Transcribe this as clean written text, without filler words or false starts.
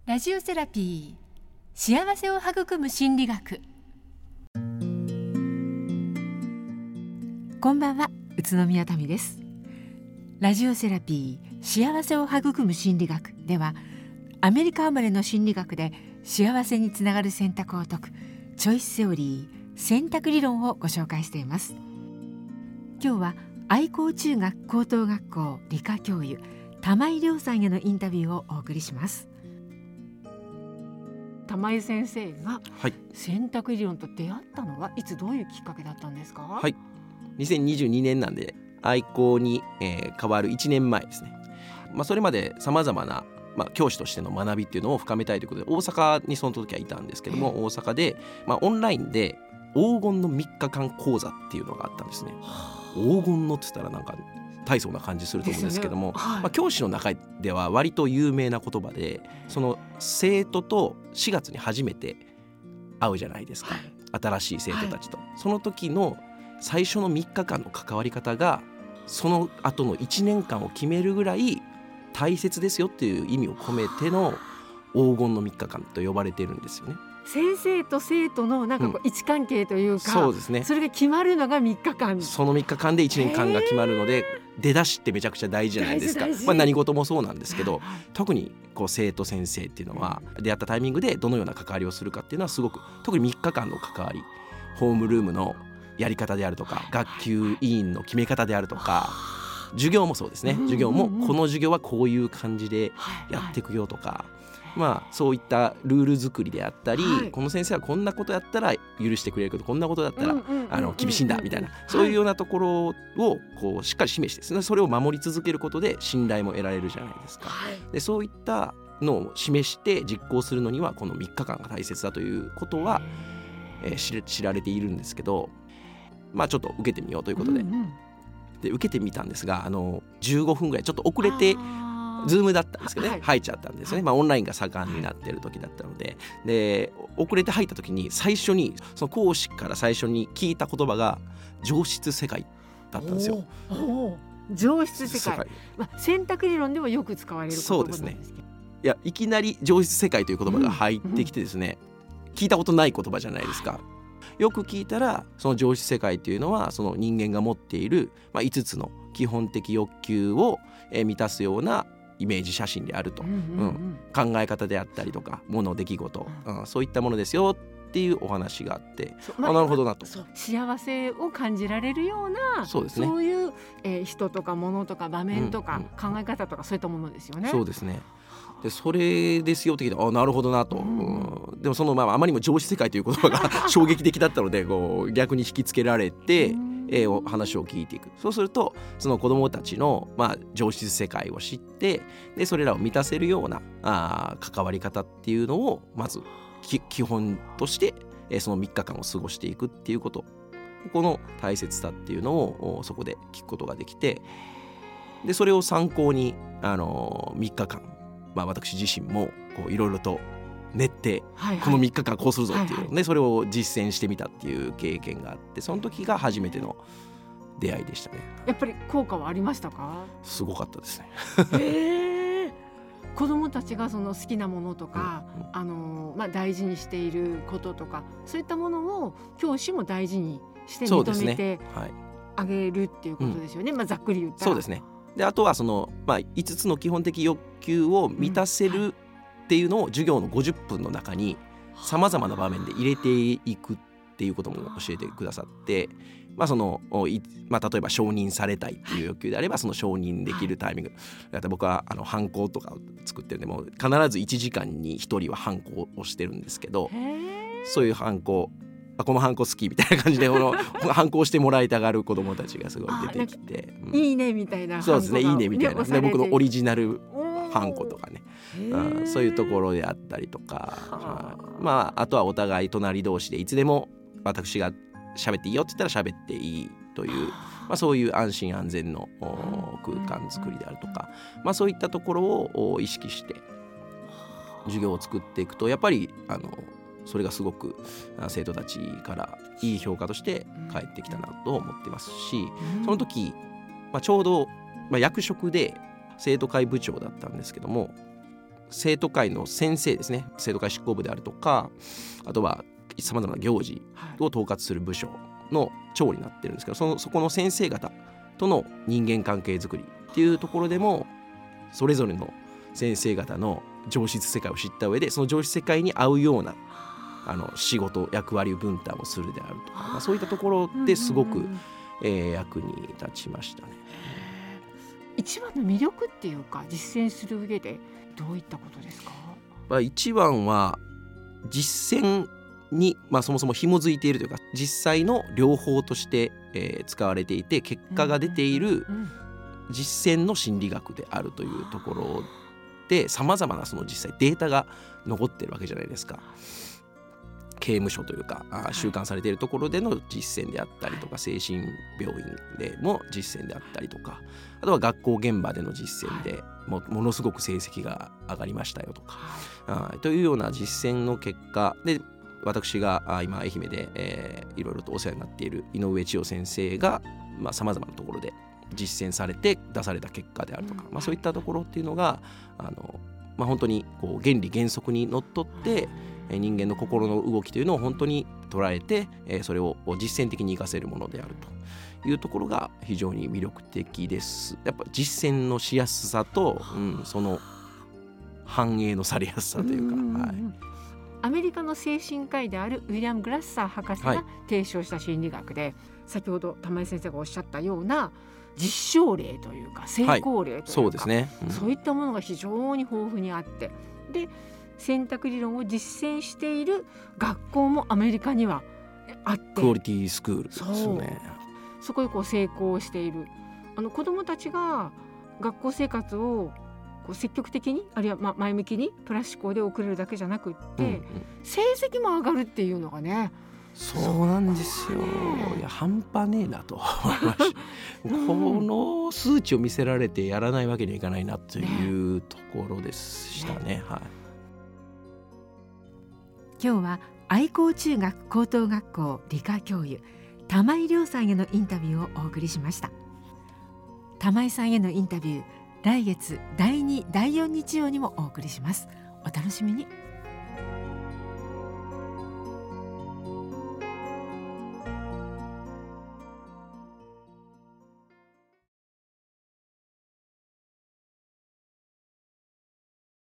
ラジオセラピー、幸せを育む心理学。こんばんは、宇都宮民です。ラジオセラピー、幸せを育む心理学では、アメリカ生まれの心理学で幸せにつながる選択を説くチョイスセオリー、選択理論をご紹介しています。今日は愛好中学高等学校理科教諭玉井亮さんへのインタビューをお送りします。玉井先生が選択理論と出会ったのはいつ、どういうきっかけだったんですか？ はい、2022年なんで愛好に、変わる1年前ですね。それまでさまざまな、教師としての学びっていうのを深めたいということで大阪にその時はいたんですけども、大阪で、オンラインで黄金の3日間講座っていうのがあったんですね。黄金のって言ったらなんか大層な感じすると思うんですけども、教師の中では割と有名な言葉で、その生徒と4月に初めて会うじゃないですか、新しい生徒たちと、その時の最初の3日間の関わり方がその後の1年間を決めるぐらい大切ですよっていう意味を込めての黄金の3日間と呼ばれているんですよね。 先生と生徒のなんかこう位置関係というか、 そうですね、 それが決まるのが3日間、 その3日間で1年間が決まるので、出だしってめちゃくちゃ大事じゃないですか。何事もそうなんですけど、特にこう生徒先生っていうのは出会ったタイミングでどのような関わりをするかっていうのはすごく、特に3日間の関わり、ホームルームのやり方であるとか、学級委員の決め方であるとか、授業もそうですね、授業もこの授業はこういう感じでやっていくよとか、そういったルール作りであったり、この先生はこんなことやったら許してくれるけど、こんなことだったら厳しいんだみたいな、そういうようなところをこうしっかり示してですね、それを守り続けることで信頼も得られるじゃないですか。でそういったのを示して実行するのにはこの3日間が大切だということは、知られているんですけど、ちょっと受けてみようということで、で受けてみたんですが、15分ぐらいちょっと遅れてズームだったんですけどね、入っちゃったんですね。オンラインが盛んになっている時だったので、遅れて入った時に最初にその講師から最初に聞いた言葉が上質世界だったんですよ。 上質世界、選択理論ではよく使われる言葉なんですけど、 そうですね、いきなり上質世界という言葉が入ってきてですね、聞いたことない言葉じゃないですか。よく聞いたら、その上質世界というのはその人間が持っている、5つの基本的欲求を満たすようなイメージ写真であると、考え方であったりとか物出来事、そういったものですよっていうお話があって、なるほどなと。 幸せを感じられるような、そういう、人とか物とか場面とか、考え方とか、そういったものですよね。 そうですね。でそれですよって聞いて、なるほどなと、でもその、あまりにも上質世界という言葉が衝撃的だったので、逆に引きつけられて、話を聞いていく。そうするとその子どもたちの、上質世界を知って、でそれらを満たせるような関わり方っていうのをまず基本として、その3日間を過ごしていくっていうこと、この大切さっていうのをそこで聞くことができて、でそれを参考に3日間、私自身もいろいろと練って、この3日間こうするぞっていう、それを実践してみたっていう経験があって、その時が初めての出会いでしたね。 やっぱり効果はありましたか？ すごかったですね。 子どもたちがその好きなものとか、大事にしていることとか、そういったものを教師も大事にして認めてあげるっていうことですよね。ざっくり言ったら。 そうですね。であとはその、5つの基本的欲求を満たせるっていうのを授業の50分の中にさまざまな場面で入れていくっていうことも教えてくださって、その例えば承認されたいっていう欲求であれば、その承認できるタイミング、僕はハンコとかを作ってるんで、もう必ず1時間に1人はハンコをしてるんですけど、そういうハンコ、このハンコ好きみたいな感じでハンコをしてもらいたがる子どもたちがすごい出てきて、 いいねみたいな、 そうですね、いいねみたいな、僕のオリジナルハンコとかね、そういうところであったりとか、あとはお互い隣同士でいつでも私が喋っていいよって言ったら喋っていいという、そういう安心安全の空間作りであるとか、そういったところを意識して授業を作っていくと、やっぱりそれがすごく生徒たちからいい評価として返ってきたなと思ってますし、その時、ちょうど、役職で生徒会部長だったんですけども、 生徒会の先生ですね、生徒会執行部であるとか、あとはさまざまな行事を統括する部署の長になってるんですけど、そこの先生方との人間関係づくりっていうところでも、それぞれの先生方の上質世界を知った上で、その上質世界に合うような仕事役割分担をするであるとか、そういったところですごく、役に立ちましたね。 一番の魅力っていうか、実践する上でどういったことですか？ 一番は実践に、そもそも紐づいているというか、実際の療法として、使われていて結果が出ている実践の心理学であるというところで、さまざまなその実際データが残ってるわけじゃないですか。刑務所というか収監されているところでの実践であったりとか、精神病院でも実践であったりとか、あとは学校現場での実践でものすごく成績が上がりましたよとか、というような実践の結果で、私が今愛媛で、いろいろとお世話になっている井上千代先生がさまざまなところで実践されて出された結果であるとか、そういったところっていうのが本当にこう原理原則にのっとって人間の心の動きというのを本当に捉えて、それを実践的に活かせるものであるというところが非常に魅力的です。やっぱ実践のしやすさと、その反映のされやすさというか、 アメリカの精神科医であるウィリアム・グラッサー博士が提唱した心理学で、先ほど玉井先生がおっしゃったような実証例というか成功例というか、 そうですね、 そういったものが非常に豊富にあって、で選択理論を実践している学校もアメリカにはあって、 クオリティスクールですよね。 そこでこう成功している子どもたちが学校生活をこう積極的に、あるいは前向きにプラス思考で送れるだけじゃなくって、成績も上がるっていうのがね、 そうなんですよ。いや半端ねえなと思いましたこの数値を見せられてやらないわけにはいかないなというところでしたね。 今日は愛好中学高等学校理科教諭玉井亮さんへのインタビューをお送りしました。玉井さんへのインタビュー、来月第2、第4日曜にもお送りします。お楽しみに。